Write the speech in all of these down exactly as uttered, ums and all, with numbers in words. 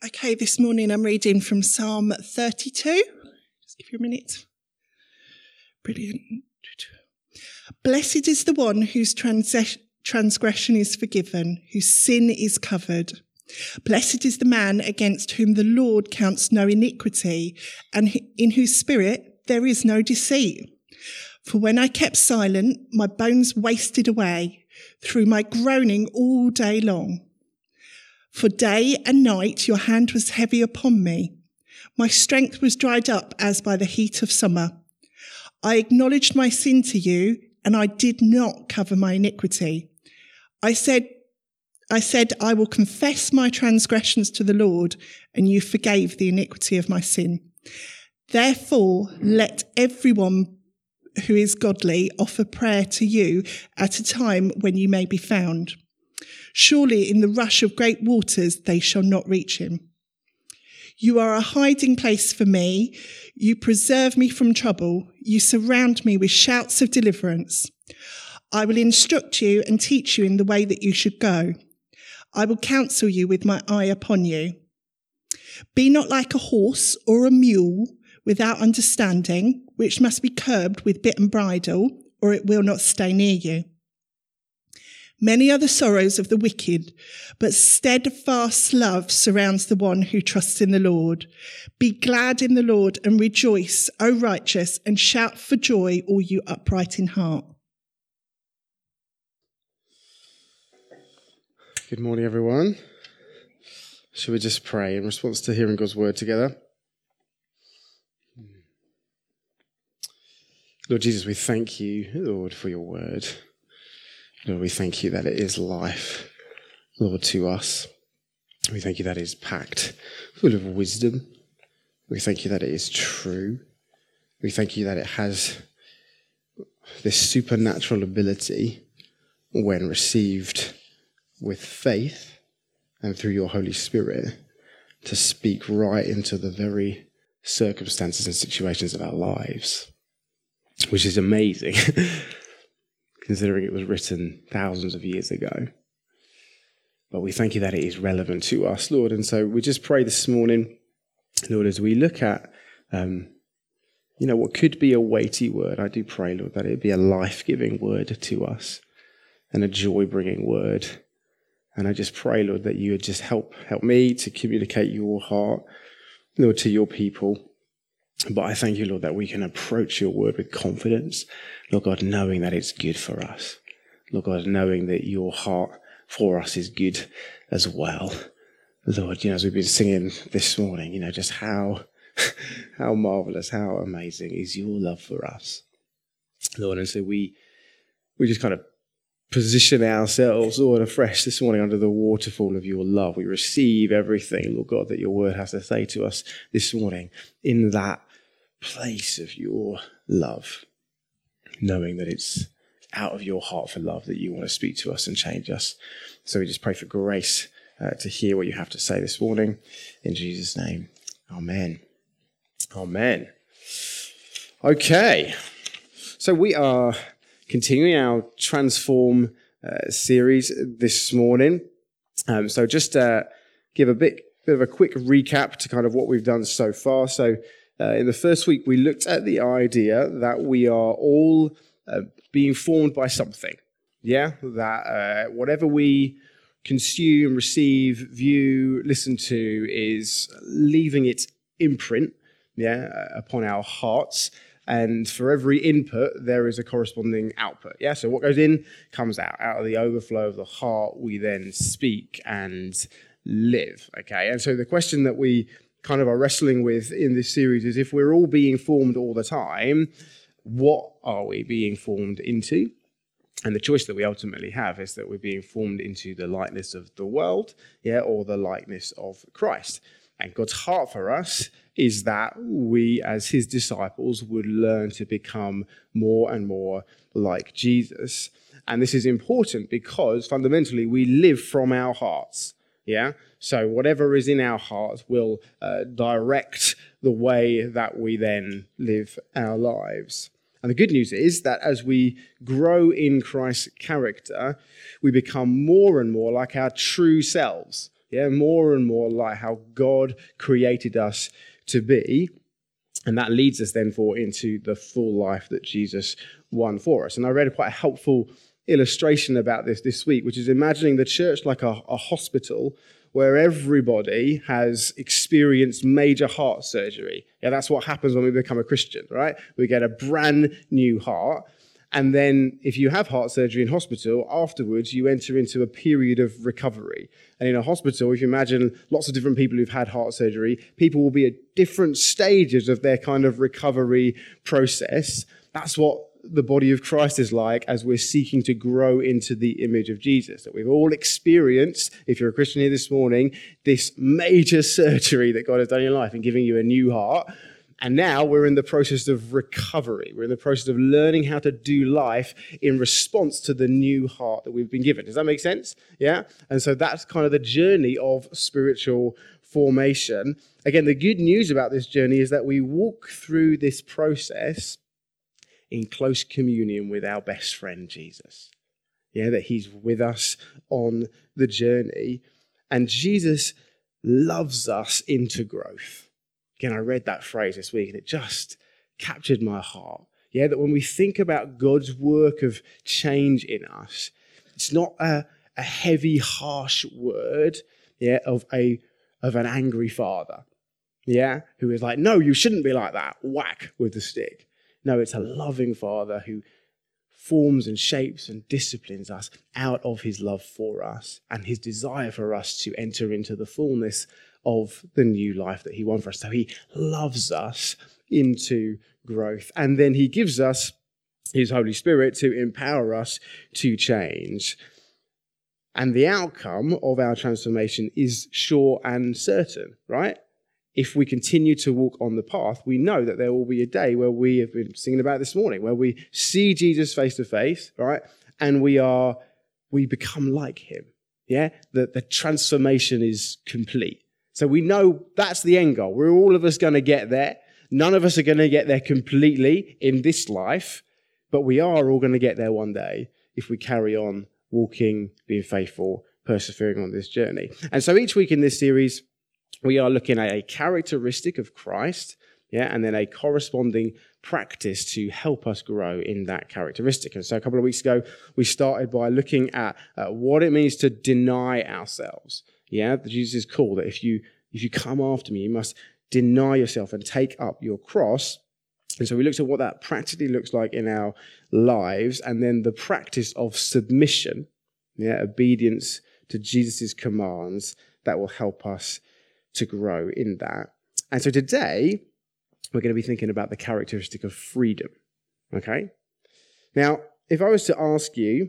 Okay, this morning I'm reading from Psalm thirty-two. Just give you a minute. Brilliant. Blessed is the one whose trans- transgression is forgiven, whose sin is covered. Blessed is the man against whom the Lord counts no iniquity, and in whose spirit there is no deceit. For when I kept silent, my bones wasted away through my groaning all day long. For day and night your hand was heavy upon me. My strength was dried up as by the heat of summer. I acknowledged my sin to you, and I did not cover my iniquity. I said, I said, I will confess my transgressions to the Lord, and you forgave the iniquity of my sin. Therefore, let everyone who is godly offer prayer to you at a time when you may be found. Surely in the rush of great waters they shall not reach him. You are a hiding place for me. You preserve me from trouble. You surround me with shouts of deliverance. I will instruct you and teach you in the way that you should go. I will counsel you with my eye upon you. Be not like a horse or a mule without understanding, which must be curbed with bit and bridle, or it will not stay near you. Many are the sorrows of the wicked, but steadfast love surrounds the one who trusts in the Lord. Be glad in the Lord and rejoice, O righteous, and shout for joy, all you upright in heart. Good morning, everyone. Shall we just pray in response to hearing God's word together? Lord Jesus, we thank you, Lord, for your word. Lord, we thank you that it is life, Lord, to us. We thank you that it is packed full of wisdom. We thank you that it is true. We thank you that it has this supernatural ability, when received with faith and through your Holy Spirit, to speak right into the very circumstances and situations of our lives, which is amazing. Considering it was written thousands of years ago. But we thank you that it is relevant to us, Lord. And so we just pray this morning, Lord, as we look at, um, you know, what could be a weighty word, I do pray, Lord, that it be a life-giving word to us and a joy-bringing word. And I just pray, Lord, that you would just help, help me to communicate your heart, Lord, to your people. But I thank you, Lord, that we can approach your word with confidence, Lord God, knowing that it's good for us. Lord God, knowing that your heart for us is good as well. Lord, you know, as we've been singing this morning, you know, just how, how marvelous, how amazing is your love for us. Lord, and so we, we just kind of position ourselves, Lord, afresh this morning under the waterfall of your love. We receive everything, Lord God, that your word has to say to us this morning in that place of your love, knowing that it's out of your heart for love that you want to speak to us and change us. So we just pray for grace uh, to hear what you have to say this morning. In Jesus' name, amen. Amen. Okay, so we are continuing our Transform uh, series this morning. Um, so just uh, give a bit, bit of a quick recap to kind of what we've done so far. So uh, in the first week, we looked at the idea that we are all uh, being formed by something. Yeah, that uh, whatever we consume, receive, view, listen to is leaving its imprint, yeah, upon our hearts. And for every input, there is a corresponding output. Yeah, so what goes in comes out. Out of the overflow of the heart, we then speak and live. Okay, and so the question that we kind of are wrestling with in this series is, if we're all being formed all the time, what are we being formed into? And the choice that we ultimately have is that we're being formed into the likeness of the world, yeah, or the likeness of Christ. And God's heart for us is that we, as his disciples, would learn to become more and more like Jesus. And this is important because fundamentally we live from our hearts. Yeah. So whatever is in our hearts will uh, direct the way that we then live our lives. And the good news is that as we grow in Christ's character, we become more and more like our true selves. Yeah, more and more like how God created us to be. And that leads us then for into the full life that Jesus won for us. And I read quite a helpful illustration about this this week, which is imagining the church like a, a hospital where everybody has experienced major heart surgery. Yeah, that's what happens when we become a Christian, right? We get a brand new heart. And then if you have heart surgery in hospital, afterwards you enter into a period of recovery. And in a hospital, if you imagine lots of different people who've had heart surgery, people will be at different stages of their kind of recovery process. That's what the body of Christ is like as we're seeking to grow into the image of Jesus. That we've all experienced, if you're a Christian here this morning, this major surgery that God has done in your life and giving you a new heart. And now we're in the process of recovery. We're in the process of learning how to do life in response to the new heart that we've been given. Does that make sense? Yeah? And so that's kind of the journey of spiritual formation. Again, the good news about this journey is that we walk through this process in close communion with our best friend, Jesus. Yeah, that he's with us on the journey. And Jesus loves us into growth. Again, I read that phrase this week and it just captured my heart. Yeah, that when we think about God's work of change in us, it's not a, a heavy, harsh word, yeah, of a of an angry father, yeah, who is like, no, you shouldn't be like that, whack with the stick. No, it's a loving father who forms and shapes and disciplines us out of his love for us and his desire for us to enter into the fullness of the new life that he won for us. So he loves us into growth. And then he gives us his Holy Spirit to empower us to change. And the outcome of our transformation is sure and certain, right? If we continue to walk on the path, we know that there will be a day where we have been singing about this morning, where we see Jesus face to face, right? And we are, we become like him. Yeah? That the transformation is complete. So we know that's the end goal. We're all of us going to get there. None of us are going to get there completely in this life, but we are all going to get there one day if we carry on walking, being faithful, persevering on this journey. And so each week in this series, we are looking at a characteristic of Christ, yeah, and then a corresponding practice to help us grow in that characteristic. And so a couple of weeks ago, we started by looking at uh, what it means to deny ourselves. Yeah, Jesus is called that if you if you come after me, you must deny yourself and take up your cross. And so we looked at what that practically looks like in our lives, and then the practice of submission, yeah, obedience to Jesus' commands that will help us to grow in that. And so today, we're going to be thinking about the characteristic of freedom, okay? Now, if I was to ask you,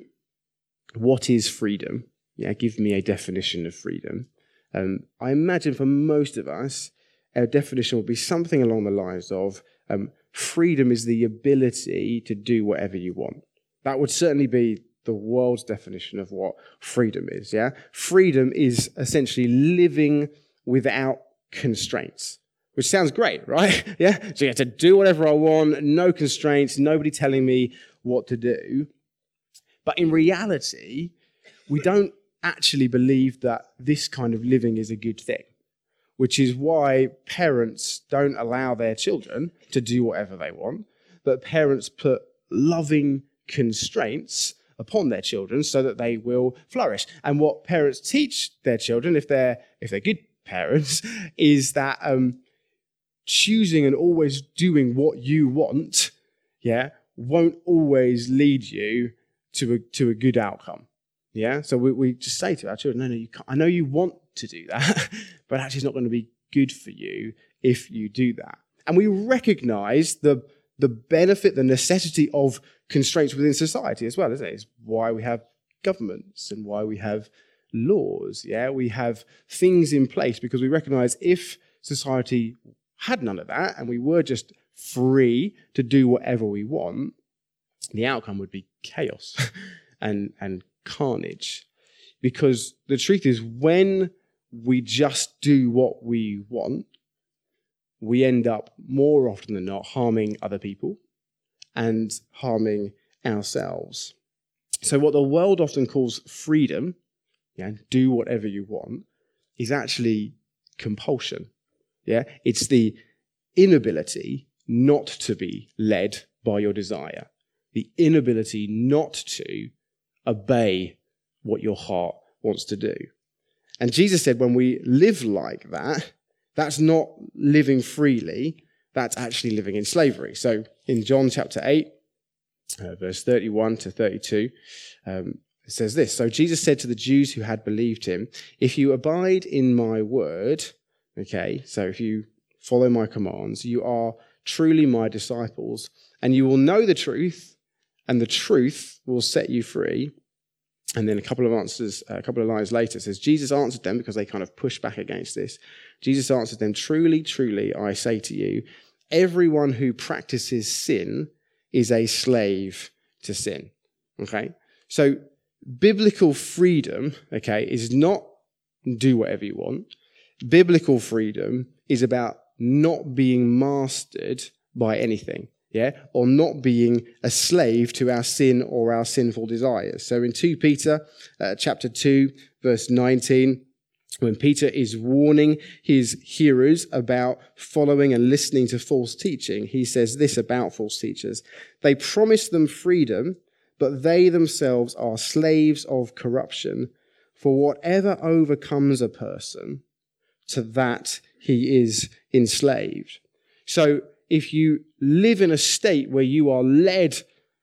what is freedom? Yeah, give me a definition of freedom. Um, I imagine for most of us, our definition will be something along the lines of um, freedom is the ability to do whatever you want. That would certainly be the world's definition of what freedom is, yeah? Freedom is essentially living without constraints, which sounds great, right? Yeah, so you have to do whatever I want, no constraints, nobody telling me what to do. But in reality, we don't actually believe that this kind of living is a good thing, which is why parents don't allow their children to do whatever they want, but parents put loving constraints upon their children so that they will flourish. And what parents teach their children, if they're if they're good parents, is that um, choosing and always doing what you want, yeah, won't always lead you to a to a good outcome. Yeah, so we, we just say to our children, no, no, you can't. I know you want to do that, but actually it's not going to be good for you if you do that. And we recognize the the benefit, the necessity of constraints within society as well, isn't it? It's why we have governments and why we have laws. Yeah, we have things in place because we recognize if society had none of that and we were just free to do whatever we want, the outcome would be chaos and and carnage. Because the truth is, when we just do what we want, we end up more often than not harming other people and harming ourselves. So what the world often calls freedom, yeah, do whatever you want, is actually compulsion. Yeah, it's the inability not to be led by your desire, the inability not to obey what your heart wants to do. And Jesus said when we live like that, that's not living freely, that's actually living in slavery. So in John chapter eight, uh, verse thirty-one to thirty-two, um, it says this, "So Jesus said to the Jews who had believed him, 'If you abide in my word,'" okay, so if you follow my commands, "you are truly my disciples, and you will know the truth, and the truth will set you free." And then a couple of answers, a couple of lines later, it says, Jesus answered them, because they kind of push back against this. Jesus answered them, "Truly, truly, I say to you, everyone who practices sin is a slave to sin." Okay? So biblical freedom, okay, is not do whatever you want. Biblical freedom is about not being mastered by anything. Yeah, or not being a slave to our sin or our sinful desires. So in Second Peter uh, chapter two, verse nineteen, when Peter is warning his hearers about following and listening to false teaching, he says this about false teachers: "They promise them freedom, but they themselves are slaves of corruption. For whatever overcomes a person, to that he is enslaved." So if you live in a state where you are led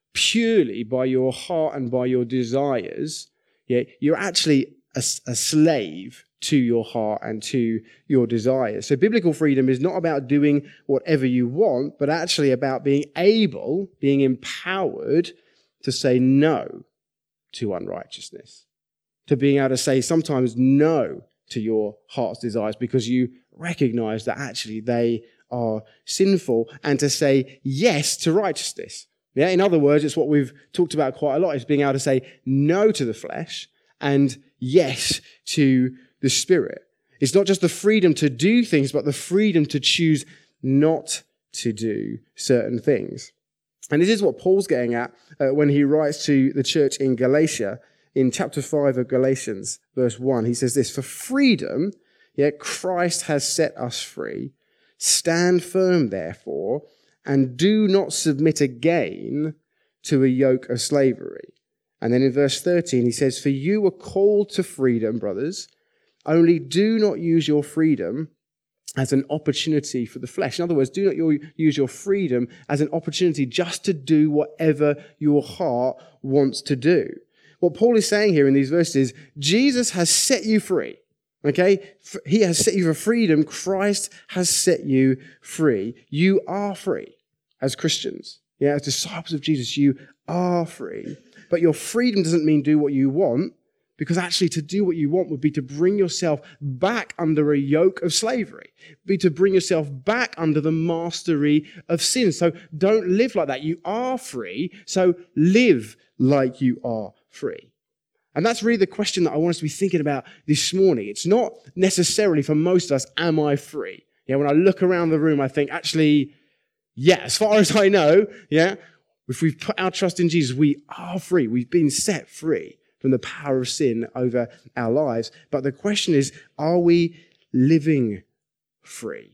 purely by your heart and by your desires, yeah, you're actually a, a slave to your heart and to your desires. So biblical freedom is not about doing whatever you want, but actually about being able, being empowered to say no to unrighteousness, to being able to say sometimes no to your heart's desires because you recognize that actually they are sinful, and to say yes to righteousness. Yeah, in other words, it's what we've talked about quite a lot, is being able to say no to the flesh and yes to the Spirit. It's not just the freedom to do things, but the freedom to choose not to do certain things. And this is what Paul's getting at uh, when he writes to the church in Galatia, in chapter five of Galatians, verse one. He says this, "For freedom, yeah, Christ has set us free. Stand firm, therefore, and do not submit again to a yoke of slavery." And then in verse thirteen, he says, "For you were called to freedom, brothers, only do not use your freedom as an opportunity for the flesh." In other words, do not use your freedom as an opportunity just to do whatever your heart wants to do. What Paul is saying here in these verses is, Jesus has set you free. Okay, he has set you for freedom. Christ has set you free. You are free as Christians. Yeah, as disciples of Jesus, you are free. But your freedom doesn't mean do what you want, because actually to do what you want would be to bring yourself back under a yoke of slavery, be to bring yourself back under the mastery of sin. So don't live like that. You are free, so live like you are free. And that's really the question that I want us to be thinking about this morning. It's not necessarily for most of us, am I free? Yeah, when I look around the room, I think, actually, yeah, as far as I know, yeah, if we've put our trust in Jesus, we are free. We've been set free from the power of sin over our lives. But the question is, are we living free?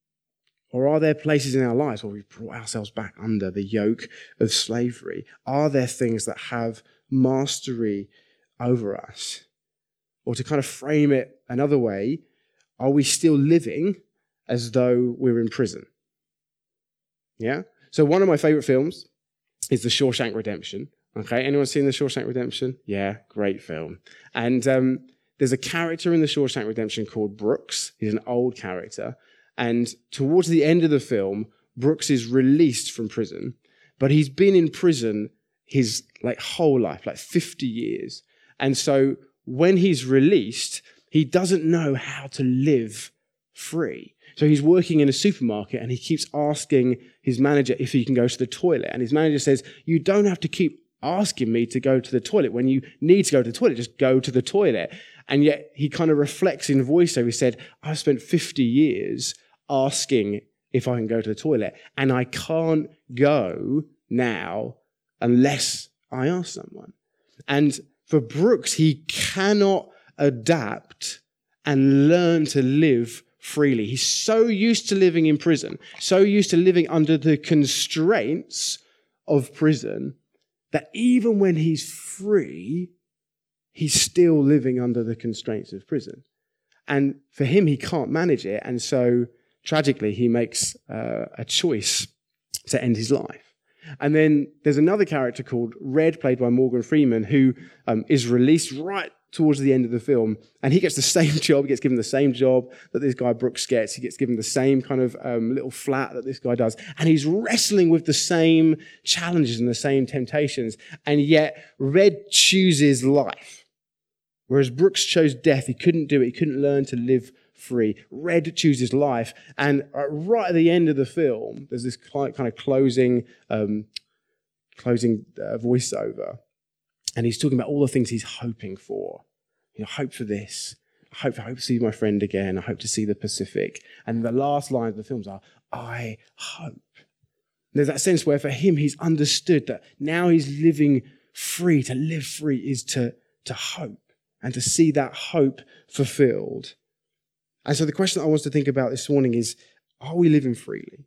Or are there places in our lives where we've brought ourselves back under the yoke of slavery? Are there things that have mastery over us? Or to kind of frame it another way, are we still living as though we're in prison? Yeah? So one of my favorite films is The Shawshank Redemption. Okay, anyone seen The Shawshank Redemption? Yeah, great film. And um, there's a character in The Shawshank Redemption called Brooks. He's an old character. And towards the end of the film, Brooks is released from prison, but he's been in prison his like whole life, like fifty years. And so when he's released, he doesn't know how to live free. So he's working in a supermarket and he keeps asking his manager if he can go to the toilet. And his manager says, "You don't have to keep asking me to go to the toilet. When you need to go to the toilet, just go to the toilet." And yet he kind of reflects in voiceover. He said, "I've spent fifty years asking if I can go to the toilet, and I can't go now unless I ask someone." And for Brooks, he cannot adapt and learn to live freely. He's so used to living in prison, so used to living under the constraints of prison, that even when he's free, he's still living under the constraints of prison. And for him, he can't manage it. And so, tragically, he makes uh, a choice to end his life. And then there's another character called Red, played by Morgan Freeman, who um, is released right towards the end of the film. And he gets the same job. He gets given the same job that this guy Brooks gets. He gets given the same kind of um, little flat that this guy does. And he's wrestling with the same challenges and the same temptations. And yet, Red chooses life. Whereas Brooks chose death. He couldn't do it. He couldn't learn to live free. Red chooses life. And right at the end of the film, there's this kind of closing um, closing uh, voiceover. And he's talking about all the things he's hoping for. You know, hope for this. I hope, I hope to see my friend again. I hope to see the Pacific. And the last lines of the films are, I hope. There's that sense where for him, he's understood that now he's living free. To live free is to, to hope and to see that hope fulfilled. And so the question I want us to think about this morning is, are we living freely?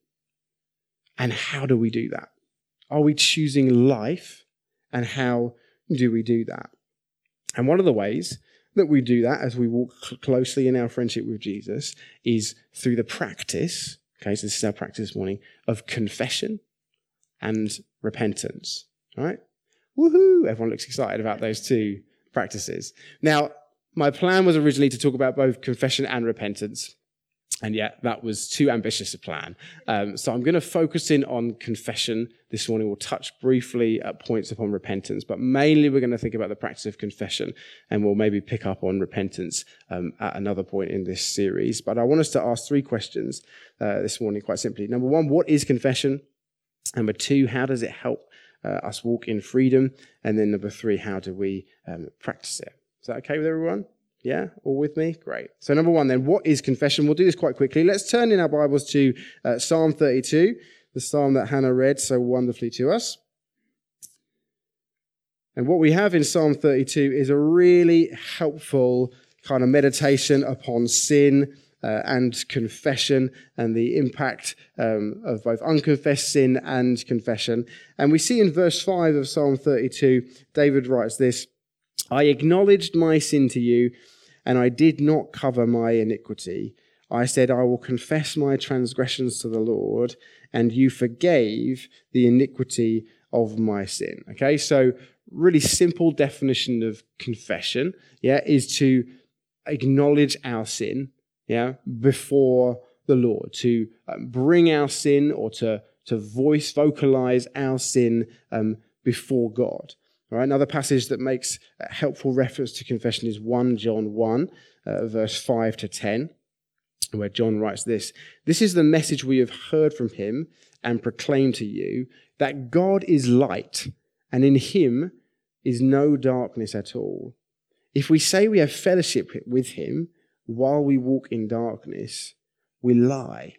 And how do we do that? Are we choosing life? And how do we do that? And one of the ways that we do that as we walk cl- closely in our friendship with Jesus is through the practice, okay, so this is our practice this morning, of confession and repentance, all right? Woohoo! Everyone looks excited about those two practices. Now, my plan was originally to talk about both confession and repentance, and yet that was too ambitious a plan. Um, so I'm going to focus in on confession this morning. We'll touch briefly at points upon repentance, but mainly we're going to think about the practice of confession, and we'll maybe pick up on repentance um, at another point in this series. But I want us to ask three questions uh, this morning, quite simply. Number one, what is confession? Number two, how does it help uh, us walk in freedom? And then number three, how do we um, practice it? Is that okay with everyone? Yeah? All with me? Great. So number one then, what is confession? We'll do this quite quickly. Let's turn in our Bibles to uh, Psalm thirty-two, the psalm that Hannah read so wonderfully to us. And what we have in Psalm thirty-two is a really helpful kind of meditation upon sin uh, and confession and the impact um, of both unconfessed sin and confession. And we see in verse five of Psalm thirty-two, David writes this, I acknowledged my sin to you, and I did not cover my iniquity. I said, I will confess my transgressions to the Lord, and you forgave the iniquity of my sin. Okay, so really simple definition of confession, yeah, is to acknowledge our sin, yeah, before the Lord, to um, bring our sin or to, to voice, vocalize our sin um, before God. All right, another passage that makes a helpful reference to confession is First John one, uh, verse five to ten, where John writes this, this is the message we have heard from him and proclaimed to you, that God is light, and in him is no darkness at all. If we say we have fellowship with him while we walk in darkness, we lie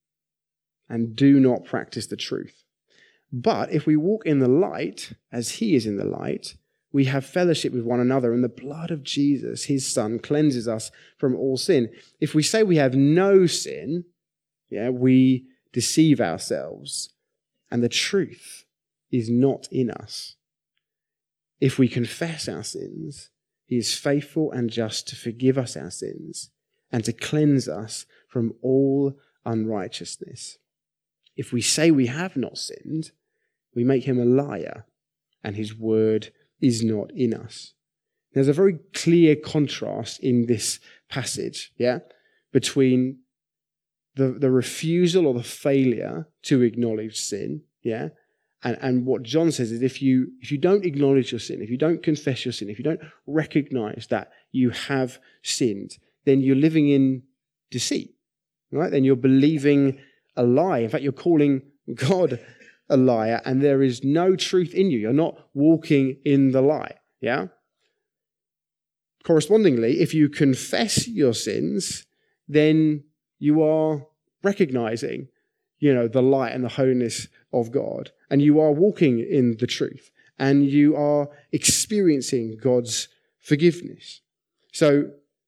and do not practice the truth. But if we walk in the light, as he is in the light, we have fellowship with one another, and the blood of Jesus, his son, cleanses us from all sin. If we say we have no sin, yeah, we deceive ourselves, and the truth is not in us. If we confess our sins, he is faithful and just to forgive us our sins and to cleanse us from all unrighteousness. If we say we have not sinned, we make him a liar, and his word is not in us. There's a very clear contrast in this passage, yeah, between the, the refusal or the failure to acknowledge sin, yeah, and, and what John says is if you if you don't acknowledge your sin, if you don't confess your sin, if you don't recognize that you have sinned, then you're living in deceit, right? Then you're believing a lie. In fact, you're calling God a liar, and there is no truth in you. You're not walking in the light, yeah? Correspondingly, if you confess your sins, then you are recognizing, you know, the light and the holiness of God, and you are walking in the truth, and you are experiencing God's forgiveness. So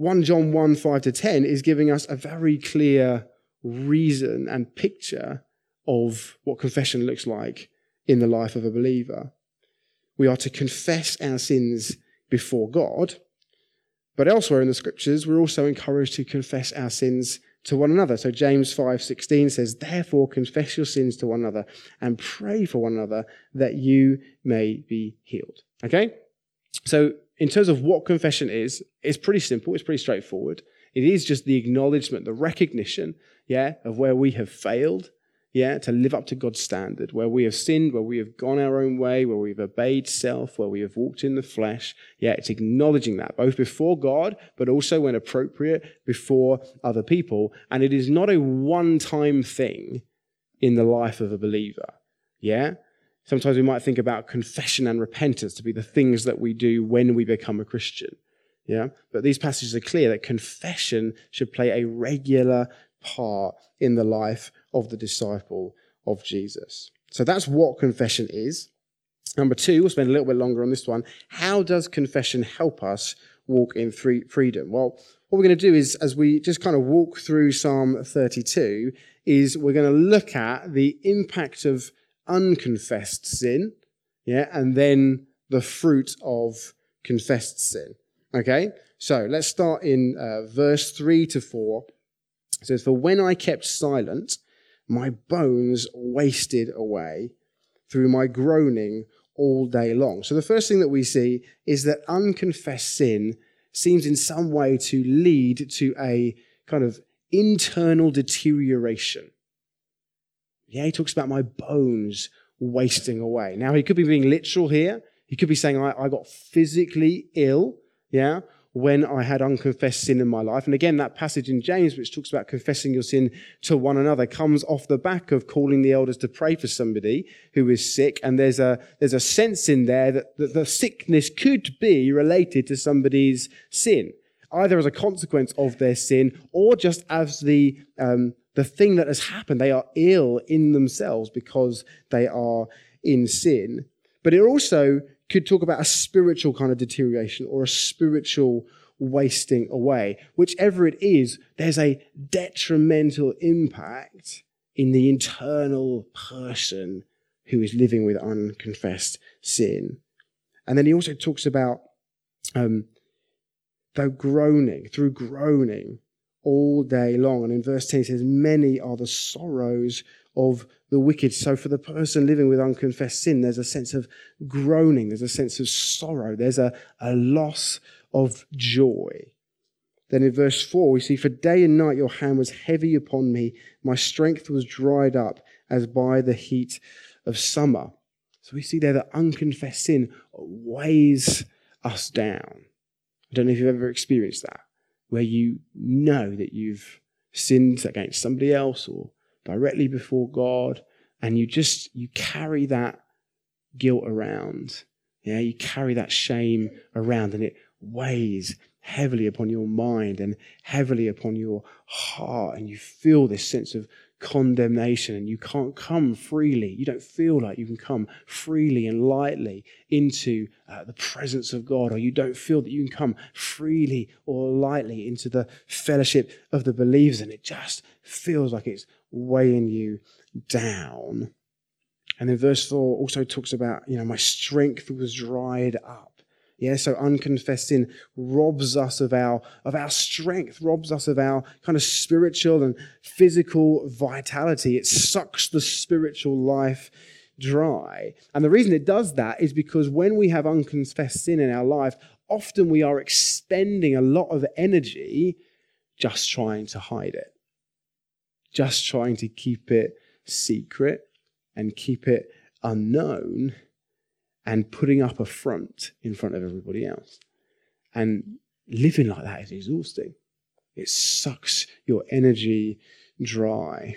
First John one, five to ten is giving us a very clear reason and picture of what confession looks like in the life of a believer. We are to confess our sins before God, but elsewhere in the scriptures, we're also encouraged to confess our sins to one another. So James five sixteen says, therefore confess your sins to one another and pray for one another that you may be healed. Okay? So in terms of what confession is, it's pretty simple. It's pretty straightforward. It is just the acknowledgement, the recognition, yeah, of where we have failed, yeah, to live up to God's standard, where we have sinned, where we have gone our own way, where we've obeyed self, where we have walked in the flesh. Yeah, it's acknowledging that, both before God, but also when appropriate, before other people. And it is not a one-time thing in the life of a believer. Yeah? Sometimes we might think about confession and repentance to be the things that we do when we become a Christian. Yeah? But these passages are clear that confession should play a regular part in the life of the disciple of Jesus. So that's what confession is. Number two, we'll spend a little bit longer on this one. How does confession help us walk in free freedom? Well, what we're going to do is, as we just kind of walk through Psalm thirty-two, is we're going to look at the impact of unconfessed sin, yeah, and then the fruit of confessed sin. Okay, so let's start in uh, verse three to four. It says, for when I kept silent, my bones wasted away through my groaning all day long. So the first thing that we see is that unconfessed sin seems in some way to lead to a kind of internal deterioration. Yeah, he talks about my bones wasting away. Now, he could be being literal here. He could be saying, I, I got physically ill, yeah, when I had unconfessed sin in my life. And again, that passage in James, which talks about confessing your sin to one another, comes off the back of calling the elders to pray for somebody who is sick. And there's a there's a sense in there that, that the sickness could be related to somebody's sin, either as a consequence of their sin or just as the um, the thing that has happened. They are ill in themselves because they are in sin. But it also could talk about a spiritual kind of deterioration or a spiritual wasting away. Whichever it is, there's a detrimental impact in the internal person who is living with unconfessed sin. And then he also talks about um, though groaning, through groaning all day long. And in verse ten, he says, many are the sorrows of the wicked. So for the person living with unconfessed sin, there's a sense of groaning, there's a sense of sorrow, there's a, a loss of joy. Then in verse four, we see, for day and night your hand was heavy upon me, my strength was dried up as by the heat of summer. So we see there that unconfessed sin weighs us down. I don't know if you've ever experienced that, where you know that you've sinned against somebody else or directly before God, and you just, you carry that guilt around. Yeah, you carry that shame around, and it weighs heavily upon your mind and heavily upon your heart, and you feel this sense of condemnation, and you can't come freely. You don't feel like you can come freely and lightly into uh, the presence of God, or you don't feel that you can come freely or lightly into the fellowship of the believers, and it just feels like it's weighing you down. And then verse four also talks about, you know, my strength was dried up. Yeah, so unconfessed sin robs us of our of our strength, robs us of our kind of spiritual and physical vitality. It sucks the spiritual life dry. And the reason it does that is because when we have unconfessed sin in our life, often we are expending a lot of energy just trying to hide it, just trying to keep it secret and keep it unknown, and putting up a front in front of everybody else. And living like that is exhausting. It sucks your energy dry.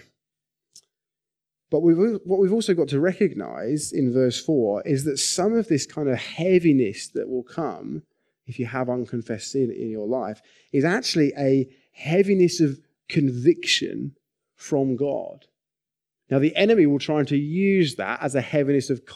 But we've, what we've also got to recognize in verse four is that some of this kind of heaviness that will come if you have unconfessed sin in your life is actually a heaviness of conviction from God. Now, the enemy will try to use that as a heaviness of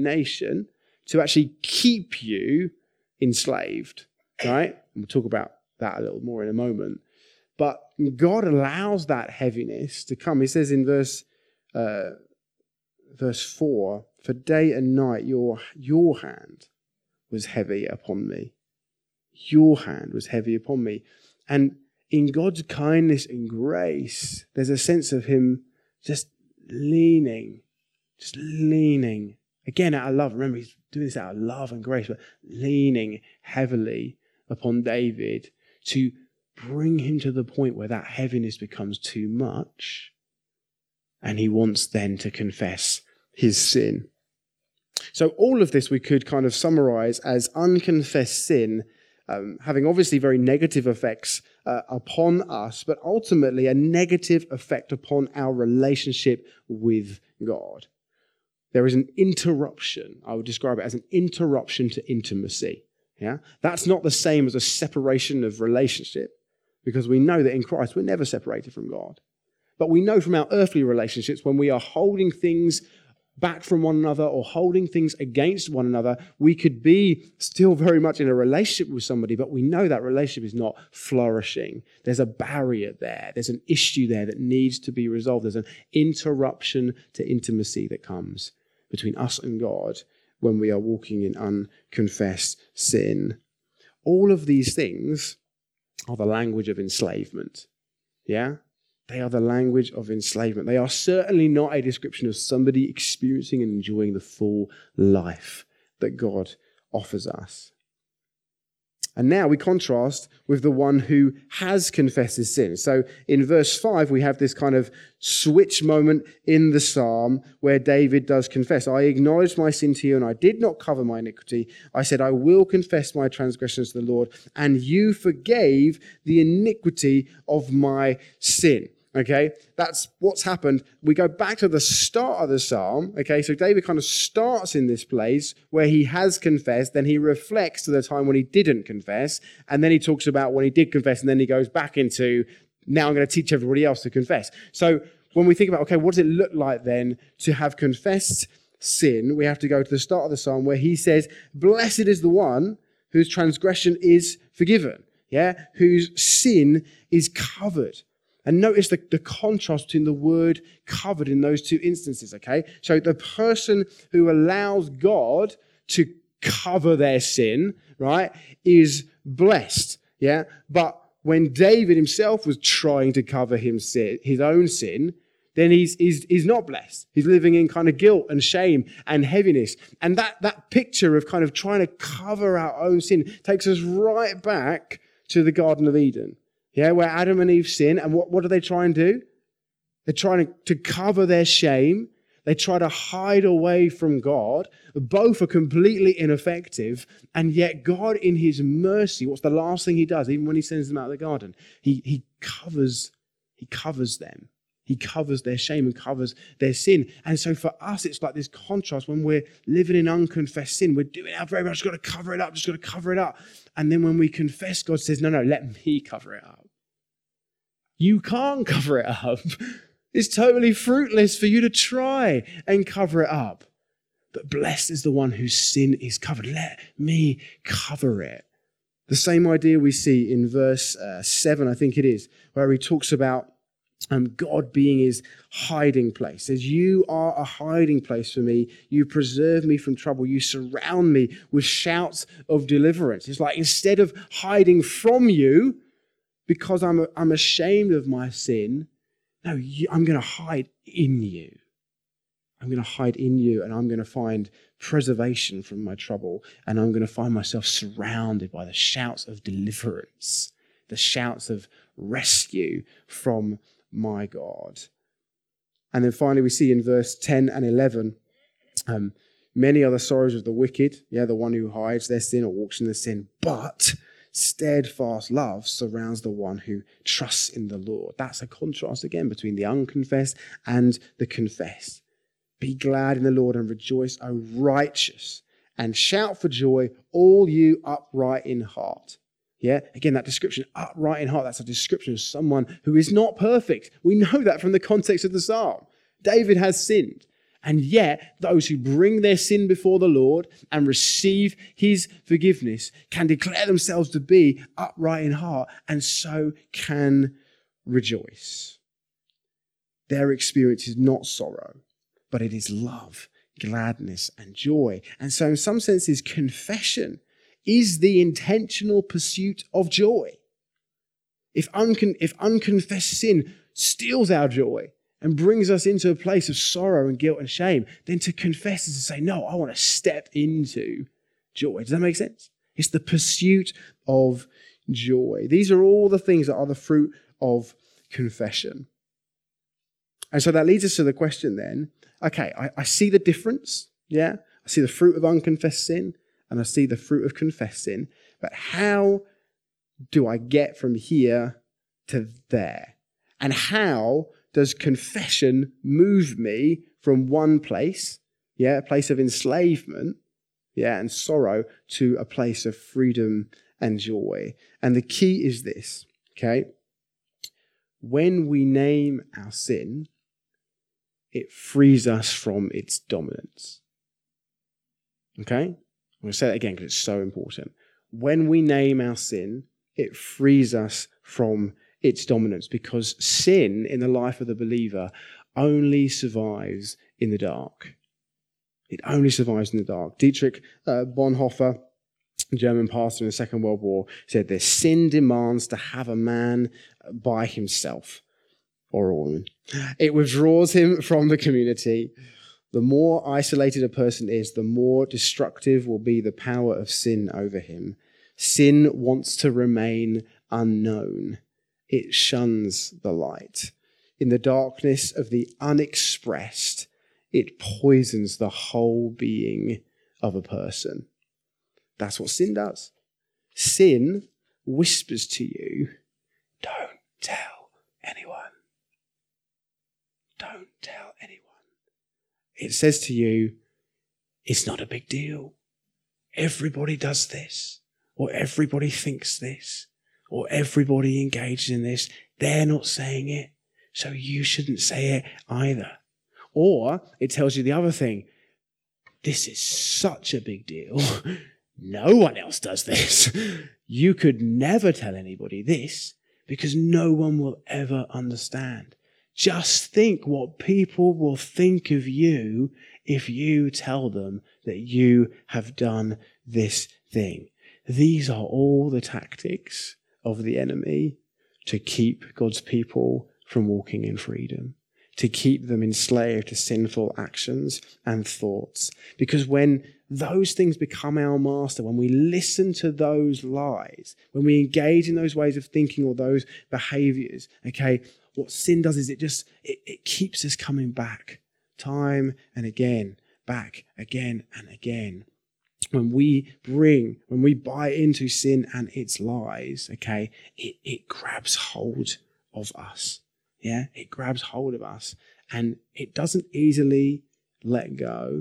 condemnation to actually keep you enslaved, right? And we'll talk about that a little more in a moment. But God allows that heaviness to come. He says in verse uh, verse four, for day and night your, your hand was heavy upon me. Your hand was heavy upon me. And in God's kindness and grace, there's a sense of him just leaning, just leaning. Again, out of love. Remember, he's doing this out of love and grace, but leaning heavily upon David to bring him to the point where that heaviness becomes too much. And he wants then to confess his sin. So all of this we could kind of summarize as unconfessed sin, um, having obviously very negative effects uh, upon us, but ultimately a negative effect upon our relationship with God. There is an interruption. I would describe it as an interruption to intimacy. Yeah, that's not the same as a separation of relationship, because we know that in Christ we're never separated from God. But we know from our earthly relationships, when we are holding things back from one another or holding things against one another, we could be still very much in a relationship with somebody, but we know that relationship is not flourishing. There's a barrier there. There's an issue there that needs to be resolved. There's an interruption to intimacy that comes between us and God when we are walking in unconfessed sin. All of these things are the language of enslavement. Yeah? They are the language of enslavement. They are certainly not a description of somebody experiencing and enjoying the full life that God offers us. And now we contrast with the one who has confessed his sin. So in verse five, we have this kind of switch moment in the psalm where David does confess. I acknowledged my sin to you and I did not cover my iniquity. I said, I will confess my transgressions to the Lord, and you forgave the iniquity of my sin. Okay, that's what's happened. We go back to the start of the psalm. Okay, so David kind of starts in this place where he has confessed, then he reflects to the time when he didn't confess, and then he talks about when he did confess, and then he goes back into, now I'm going to teach everybody else to confess. So when we think about, okay, what does it look like then to have confessed sin? We have to go to the start of the psalm where he says, blessed is the one whose transgression is forgiven, yeah, whose sin is covered. And notice the, the contrast between the word covered in those two instances, okay? So the person who allows God to cover their sin, right, is blessed, yeah? But when David himself was trying to cover him sin, his own sin, then he's, he's, he's not blessed. He's living in kind of guilt and shame and heaviness. And that, that picture of kind of trying to cover our own sin takes us right back to the Garden of Eden. Yeah, where Adam and Eve sin, and what, what do they try and do? They're trying to, to cover their shame. They try to hide away from God. Both are completely ineffective, and yet God in his mercy, what's the last thing he does, even when he sends them out of the garden? He, he covers, he covers them. He covers their shame and covers their sin. And so for us, it's like this contrast when we're living in unconfessed sin. We're doing our very much, just got to cover it up, just got to cover it up. And then when we confess, God says, no, no, let me cover it up. You can't cover it up. It's totally fruitless for you to try and cover it up. But blessed is the one whose sin is covered. Let me cover it. The same idea we see in verse uh, seven, I think it is, where he talks about Um, God being his hiding place. He says, you are a hiding place for me. You preserve me from trouble. You surround me with shouts of deliverance. It's like instead of hiding from you because I'm, I'm ashamed of my sin, no, you, I'm going to hide in you. I'm going to hide in you, and I'm going to find preservation from my trouble, and I'm going to find myself surrounded by the shouts of deliverance, the shouts of rescue from my God. And then finally we see in verse ten and eleven, um, many are the sorrows of the wicked, yeah, the one who hides their sin or walks in their sin, but steadfast love surrounds the one who trusts in the Lord. That's a contrast again between the unconfessed and the confessed. Be glad in the Lord and rejoice, O righteous, and shout for joy, all you upright in heart. Yeah, again, that description, upright in heart, that's a description of someone who is not perfect. We know that from the context of the psalm. David has sinned. And yet, those who bring their sin before the Lord and receive his forgiveness can declare themselves to be upright in heart and so can rejoice. Their experience is not sorrow, but it is love, gladness, and joy. And so in some senses, confession is the intentional pursuit of joy. If, uncon- if unconfessed sin steals our joy and brings us into a place of sorrow and guilt and shame, then to confess is to say, no, I want to step into joy. Does that make sense? It's the pursuit of joy. These are all the things that are the fruit of confession. And so that leads us to the question then, okay, I, I see the difference, yeah? I see the fruit of unconfessed sin and I see the fruit of confessed sin, but how do I get from here to there? And how does confession move me from one place, yeah, a place of enslavement, yeah, and sorrow, to a place of freedom and joy? And the key is this, okay? When we name our sin, it frees us from its dominance. Okay? I'm going to say that again because it's so important. When we name our sin, it frees us from its dominance, because sin in the life of the believer only survives in the dark. It only survives in the dark. Dietrich uh, Bonhoeffer, a German pastor in the Second World War, said this: sin demands to have a man by himself or a woman. It withdraws him from the community. The more isolated a person is, the more destructive will be the power of sin over him. Sin wants to remain unknown. It shuns the light. In the darkness of the unexpressed, it poisons the whole being of a person. That's what sin does. Sin whispers to you, don't tell anyone. Don't tell anyone. It says to you, it's not a big deal. Everybody does this, or everybody thinks this, or everybody engages in this. They're not saying it, so you shouldn't say it either. Or it tells you the other thing. This is such a big deal. No one else does this. You could never tell anybody this because no one will ever understand. Just think what people will think of you if you tell them that you have done this thing. These are all the tactics of the enemy to keep God's people from walking in freedom, to keep them enslaved to sinful actions and thoughts. Because when those things become our master, when we listen to those lies, when we engage in those ways of thinking or those behaviors, okay, what sin does is it just, it, it keeps us coming back time and again, back again and again. When we bring, when we buy into sin and its lies, okay, it, it grabs hold of us. Yeah, it grabs hold of us and it doesn't easily let go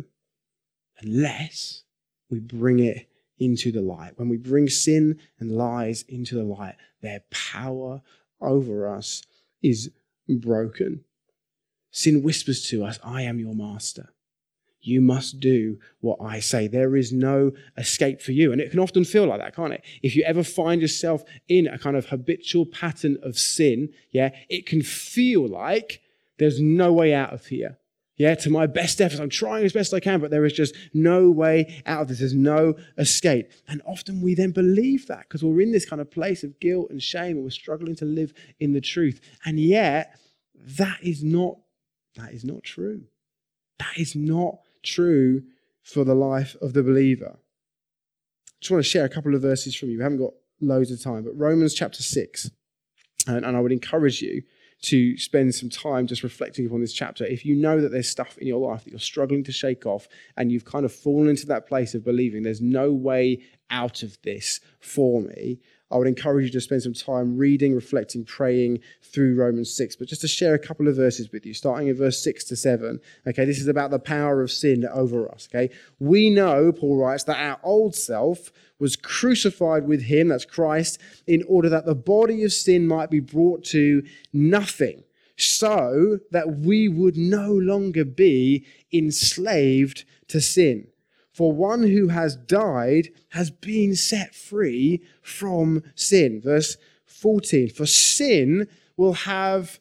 unless we bring it into the light. When we bring sin and lies into the light, their power over us is broken. Sin whispers to us, I am your master. You must do what I say. There is no escape for you. And it can often feel like that, can't it? If you ever find yourself in a kind of habitual pattern of sin, yeah, it can feel like there's no way out of here. Yeah, to my best efforts, I'm trying as best I can, but there is just no way out of this. There's no escape. And often we then believe that because we're in this kind of place of guilt and shame and we're struggling to live in the truth. And yet, that is not, that is not true. That is not true for the life of the believer. I just want to share a couple of verses from you. We haven't got loads of time, but Romans chapter six. And, and I would encourage you to spend some time just reflecting upon this chapter. If you know that there's stuff in your life that you're struggling to shake off and you've kind of fallen into that place of believing there's no way out of this for me, I would encourage you to spend some time reading, reflecting, praying through Romans six. But just to share a couple of verses with you, starting in verse six to seven. Okay, this is about the power of sin over us. Okay, we know, Paul writes, that our old self was crucified with him, that's Christ, in order that the body of sin might be brought to nothing, so that we would no longer be enslaved to sin. For one who has died has been set free from sin. Verse fourteen, for sin will have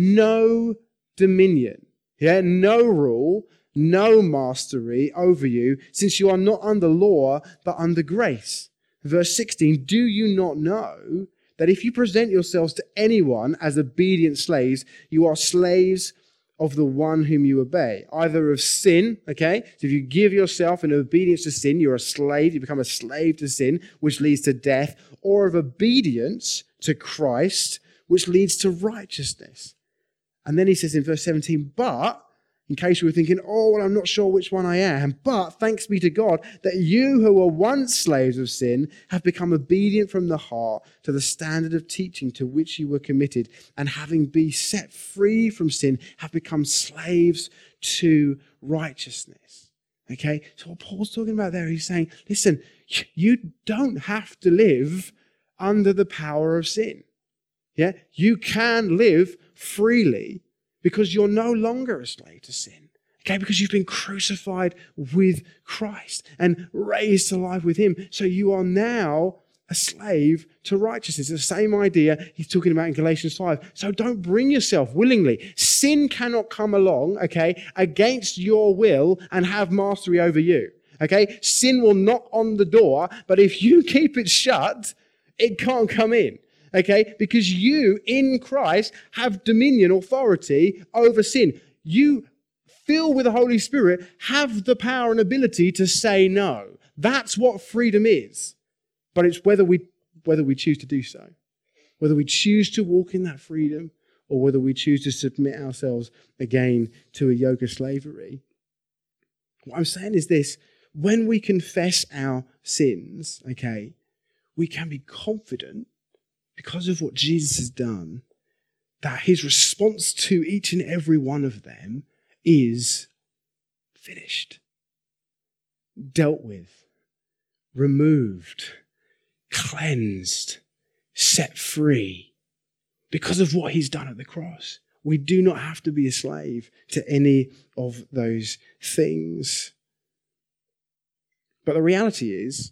no dominion, yeah, no rule, no mastery over you, since you are not under law, but under grace. Verse sixteen, do you not know that if you present yourselves to anyone as obedient slaves, you are slaves of the one whom you obey, either of sin, okay? So if you give yourself in obedience to sin, you're a slave, you become a slave to sin, which leads to death, or of obedience to Christ, which leads to righteousness. And then he says in verse seventeen, but, in case you were thinking, oh, well, I'm not sure which one I am, but thanks be to God that you who were once slaves of sin have become obedient from the heart to the standard of teaching to which you were committed, and having been set free from sin, have become slaves to righteousness. Okay, so what Paul's talking about there, he's saying, listen, you don't have to live under the power of sin. Yeah, you can live freely, because you're no longer a slave to sin, okay? Because you've been crucified with Christ and raised to life with him. So you are now a slave to righteousness. It's the same idea he's talking about in Galatians five. So don't bring yourself willingly. Sin cannot come along, okay, against your will and have mastery over you, okay? Sin will knock on the door, but if you keep it shut, it can't come in. Okay, because you in Christ have dominion, authority over sin. You, filled with the Holy Spirit, have the power and ability to say no. That's what freedom is. But it's whether we whether we choose to do so, whether we choose to walk in that freedom, or whether we choose to submit ourselves again to a yoke of slavery. What I'm saying is this: when we confess our sins, okay, we can be confident, because of what Jesus has done, that his response to each and every one of them is finished, dealt with, removed, cleansed, set free, because of what he's done at the cross. We do not have to be a slave to any of those things. But the reality is,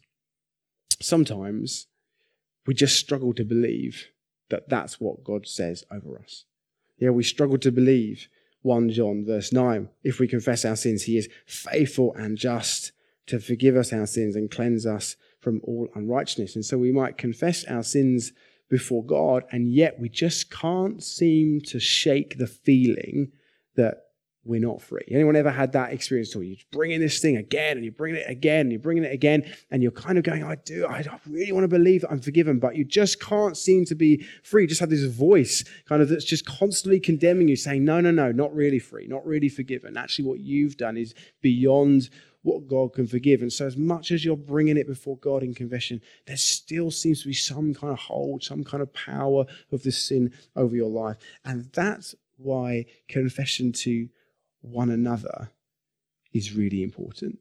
sometimes we just struggle to believe that that's what God says over us. Yeah, we struggle to believe First John verse nine, if we confess our sins, he is faithful and just to forgive us our sins and cleanse us from all unrighteousness. And so we might confess our sins before God, and yet we just can't seem to shake the feeling that we're not free. Anyone ever had that experience? Or you bring in this thing again, and you bring it again, and you bring it again, and you're kind of going, I do, I really want to believe that I'm forgiven, but you just can't seem to be free. You just have this voice kind of that's just constantly condemning you, saying, no, no, no, not really free, not really forgiven. Actually, what you've done is beyond what God can forgive. And so as much as you're bringing it before God in confession, there still seems to be some kind of hold, some kind of power of the sin over your life. And that's why confession to one another is really important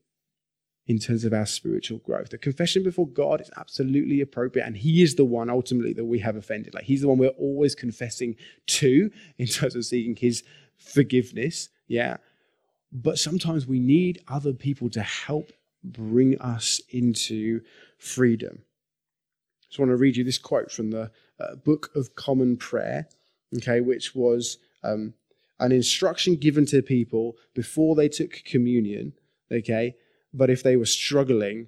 in terms of our spiritual growth. The confession before God is absolutely appropriate, and he is the one ultimately that we have offended. Like, he's the one we're always confessing to in terms of seeking his forgiveness, yeah. But sometimes we need other people to help bring us into freedom. I just want to read you this quote from the uh, Book of Common Prayer, okay, which was um, an instruction given to people before they took communion, okay, but if they were struggling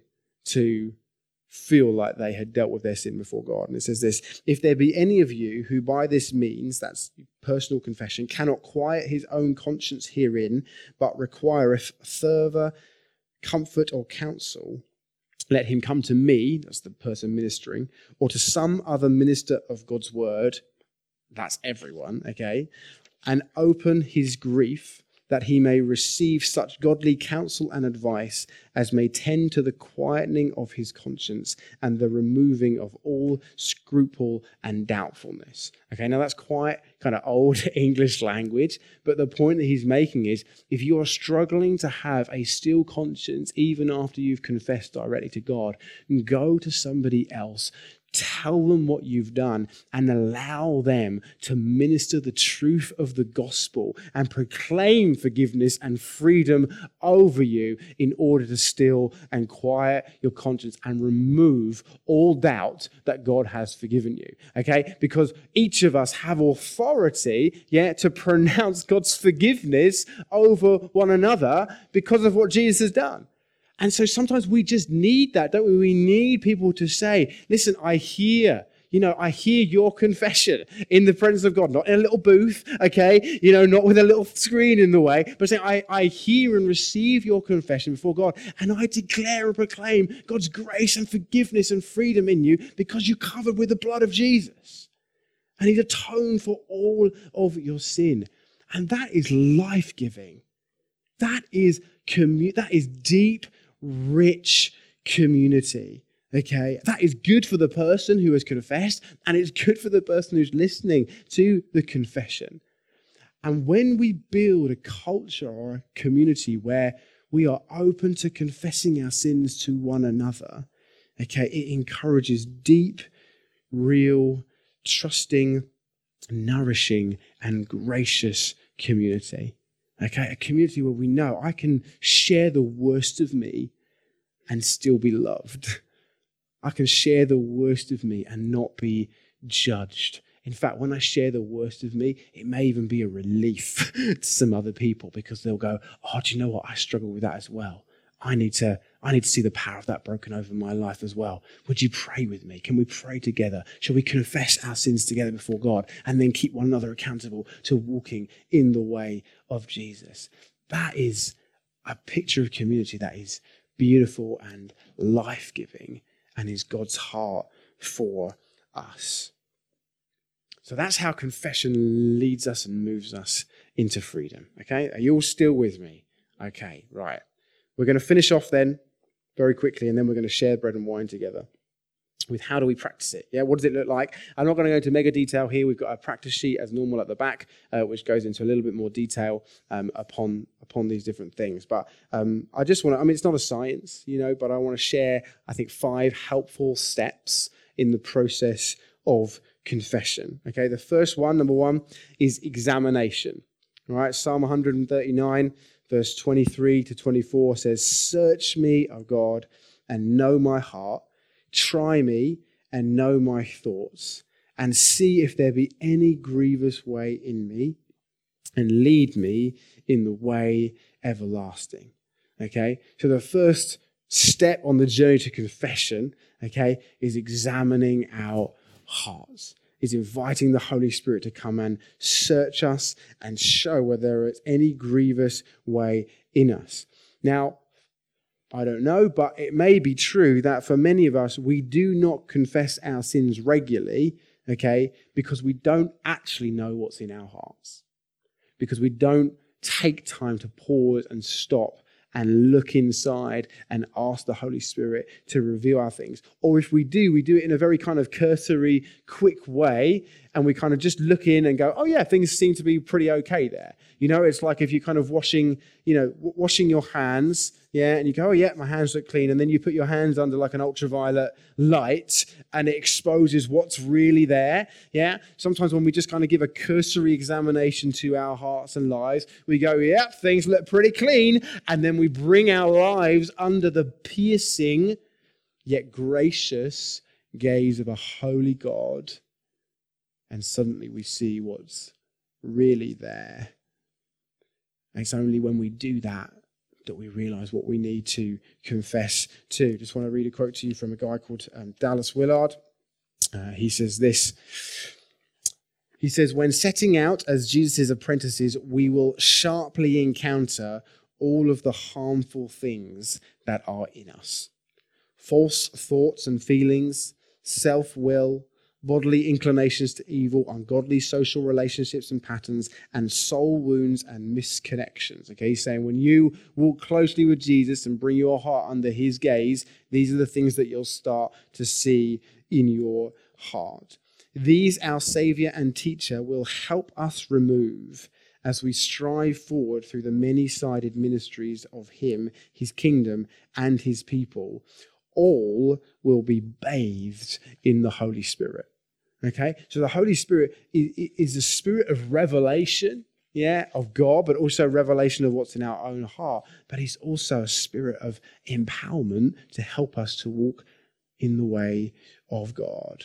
to feel like they had dealt with their sin before God. And it says this: if there be any of you who by this means, that's personal confession, cannot quiet his own conscience herein, but requireth further comfort or counsel, let him come to me, that's the person ministering, or to some other minister of God's word, that's everyone, okay, and open his grief, that he may receive such godly counsel and advice as may tend to the quietening of his conscience and the removing of all scruple and doubtfulness. Okay, now that's quite kind of old English language, but the point that he's making is, if you are struggling to have a still conscience even after you've confessed directly to God, go to somebody else. Tell them what you've done and allow them to minister the truth of the gospel and proclaim forgiveness and freedom over you in order to still and quiet your conscience and remove all doubt that God has forgiven you. Okay? Because each of us have authority, yeah, to pronounce God's forgiveness over one another because of what Jesus has done. And so sometimes we just need that, don't we? We need people to say, listen, I hear, you know, I hear your confession in the presence of God, not in a little booth, okay? You know, not with a little screen in the way, but saying, I, I hear and receive your confession before God, and I declare and proclaim God's grace and forgiveness and freedom in you because you're covered with the blood of Jesus. And he's atoned for all of your sin. And that is life-giving. That is commu- that is deep, rich community, okay? That is good for the person who has confessed, and it's good for the person who's listening to the confession. And when we build a culture or a community where we are open to confessing our sins to one another, okay, it encourages deep, real, trusting, nourishing, and gracious community. Okay, a community where we know I can share the worst of me and still be loved. I can share the worst of me and not be judged. In fact, when I share the worst of me, it may even be a relief to some other people because they'll go, oh, do you know what? I struggle with that as well. I need to, I need to see the power of that broken over my life as well. Would you pray with me? Can we pray together? Shall we confess our sins together before God and then keep one another accountable to walking in the way of Jesus? That is a picture of community that is beautiful and life-giving and is God's heart for us. So that's how confession leads us and moves us into freedom. Okay, are you all still with me? Okay, right. We're going to finish off then very quickly, and then we're going to share bread and wine together with how do we practice it. Yeah, what does it look like? I'm not going to go into mega detail here. We've got a practice sheet as normal at the back, uh, which goes into a little bit more detail um, upon upon these different things. But um, I just want to, I mean, it's not a science, you know, but I want to share, I think, five helpful steps in the process of confession. Okay, the first one, number one, is examination. All right, Psalm one thirty-nine, verse twenty-three to twenty-four says, "Search me, O God, and know my heart. Try me and know my thoughts, and see if there be any grievous way in me, and lead me in the way everlasting." Okay, so the first step on the journey to confession, okay, is examining our hearts. Is inviting the Holy Spirit to come and search us and show whether there is any grievous way in us. Now, I don't know, but it may be true that for many of us, we do not confess our sins regularly, okay, because we don't actually know what's in our hearts. Because we don't take time to pause and stop and look inside and ask the Holy Spirit to reveal our things. Or if we do, we do it in a very kind of cursory, quick way, and we kind of just look in and go, oh yeah, things seem to be pretty okay there. You know, it's like if you're kind of washing, you know, w- washing your hands, yeah, and you go, oh yeah, my hands look clean, and then you put your hands under like an ultraviolet light, and it exposes what's really there, yeah? Sometimes when we just kind of give a cursory examination to our hearts and lives, we go, yeah, things look pretty clean, and then we bring our lives under the piercing, yet gracious gaze of a holy God, and suddenly we see what's really there. And it's only when we do that that we realize what we need to confess to. Just want to read a quote to you from a guy called um, Dallas Willard. Uh, he says this. He says, "When setting out as Jesus' apprentices, we will sharply encounter all of the harmful things that are in us. False thoughts and feelings, self-will, bodily inclinations to evil, ungodly social relationships and patterns, and soul wounds and misconnections." Okay, he's saying when you walk closely with Jesus and bring your heart under his gaze, these are the things that you'll start to see in your heart. These, our Savior and Teacher, will help us remove as we strive forward through the many-sided ministries of him, his kingdom, and his people, all will be bathed in the Holy Spirit. Okay? So the Holy Spirit is a spirit of revelation, yeah, of God, but also revelation of what's in our own heart. But he's also a spirit of empowerment to help us to walk in the way of God.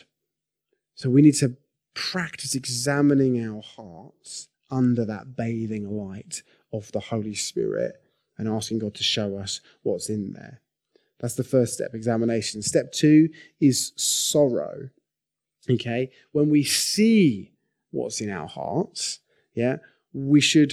So we need to practice examining our hearts under that bathing light of the Holy Spirit and asking God to show us what's in there. That's the first step, examination. Step two is sorrow. Okay? When we see what's in our hearts, yeah, we should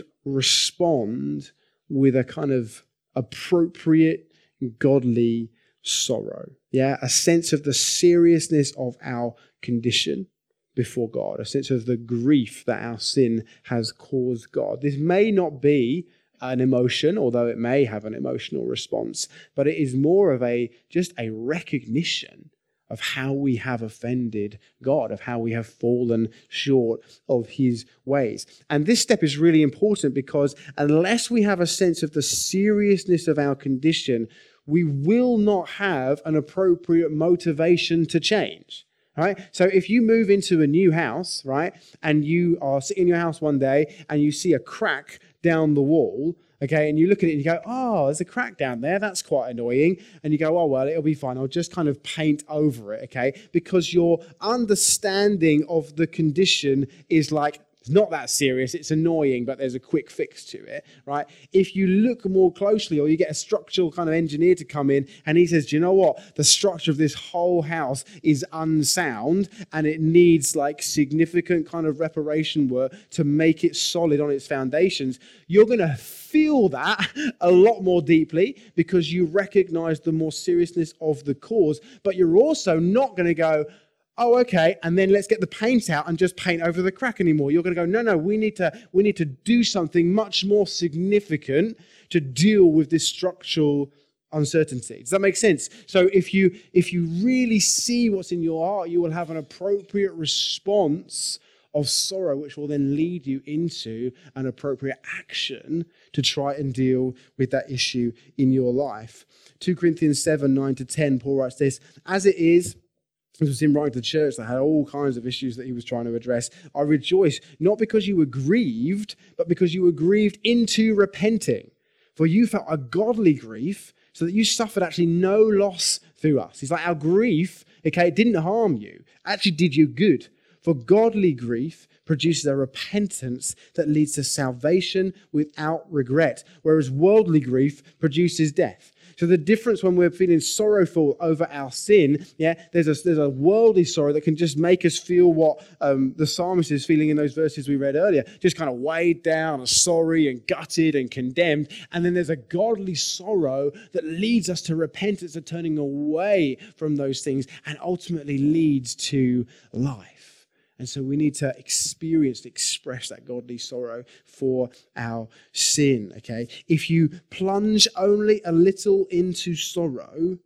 respond with a kind of appropriate, godly sorrow. Yeah, a sense of the seriousness of our condition before God, a sense of the grief that our sin has caused God. This may not be an emotion, although it may have an emotional response, but it is more of a just a recognition of how we have offended God, of how we have fallen short of his ways. And this step is really important because unless we have a sense of the seriousness of our condition, we will not have an appropriate motivation to change. Right? So if you move into a new house, right, and you are sitting in your house one day and you see a crack down the wall, okay, and you look at it and you go, oh, there's a crack down there, that's quite annoying. And you go, oh, well, it'll be fine. I'll just kind of paint over it, okay? Because your understanding of the condition is like, it's not that serious, it's annoying, but there's a quick fix to it, right? If you look more closely, or you get a structural kind of engineer to come in and he says, do you know what? The structure of this whole house is unsound and it needs like significant kind of reparation work to make it solid on its foundations. You're going to feel that a lot more deeply because you recognize the more seriousness of the cause, but you're also not going to go, oh, okay, and then let's get the paint out and just paint over the crack anymore. You're going to go, no, no, we need to we need to do something much more significant to deal with this structural uncertainty. Does that make sense? So if you if you really see what's in your heart, you will have an appropriate response of sorrow, which will then lead you into an appropriate action to try and deal with that issue in your life. Second Corinthians seven, nine to ten, Paul writes this, as it is, this was him writing to the church that had all kinds of issues that he was trying to address. I rejoice, not because you were grieved, but because you were grieved into repenting. For you felt a godly grief, so that you suffered actually no loss through us. He's like, our grief, okay, it didn't harm you. Actually did you good. For godly grief produces a repentance that leads to salvation without regret, whereas worldly grief produces death. So the difference when we're feeling sorrowful over our sin, yeah, there's a, there's a worldly sorrow that can just make us feel what um, the psalmist is feeling in those verses we read earlier, just kind of weighed down and sorry and gutted and condemned. And then there's a godly sorrow that leads us to repentance and turning away from those things and ultimately leads to life. And so we need to experience, express that godly sorrow for our sin, okay? If you plunge only a little into sorrow,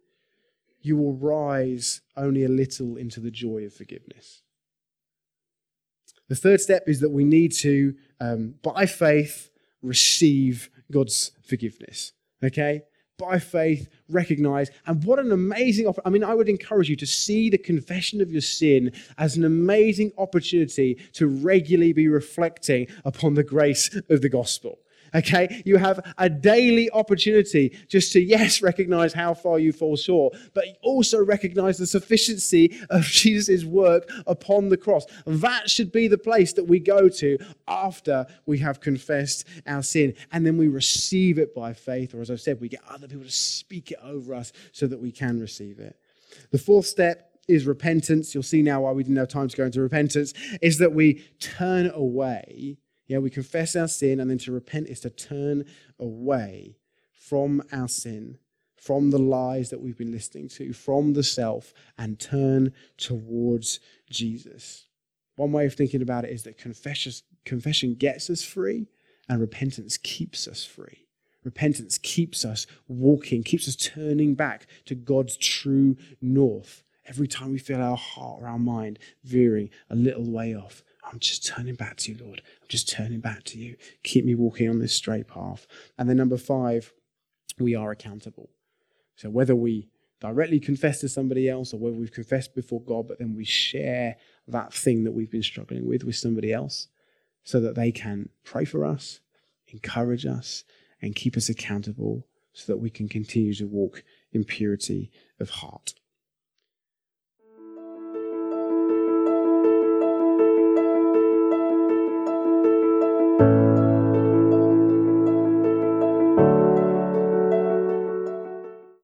you will rise only a little into the joy of forgiveness. The third step is that we need to, um, by faith, receive God's forgiveness, okay? By faith, recognize, and what an amazing, op- I mean, I would encourage you to see the confession of your sin as an amazing opportunity to regularly be reflecting upon the grace of the gospel. Okay, you have a daily opportunity just to, yes, recognize how far you fall short, but also recognize the sufficiency of Jesus' work upon the cross. That should be the place that we go to after we have confessed our sin. And then we receive it by faith, or as I've said, we get other people to speak it over us so that we can receive it. The fourth step is repentance. You'll see now why we didn't have time to go into repentance, is that we turn away. Yeah, we confess our sin, and then to repent is to turn away from our sin, from the lies that we've been listening to, from the self, and turn towards Jesus. One way of thinking about it is that confession, confession gets us free, and repentance keeps us free. Repentance keeps us walking, keeps us turning back to God's true north. Every time we feel our heart or our mind veering a little way off, I'm just turning back to you, Lord. I'm just turning back to you. Keep me walking on this straight path. And then number five, we are accountable. So whether we directly confess to somebody else or whether we've confessed before God, but then we share that thing that we've been struggling with with somebody else so that they can pray for us, encourage us, and keep us accountable so that we can continue to walk in purity of heart.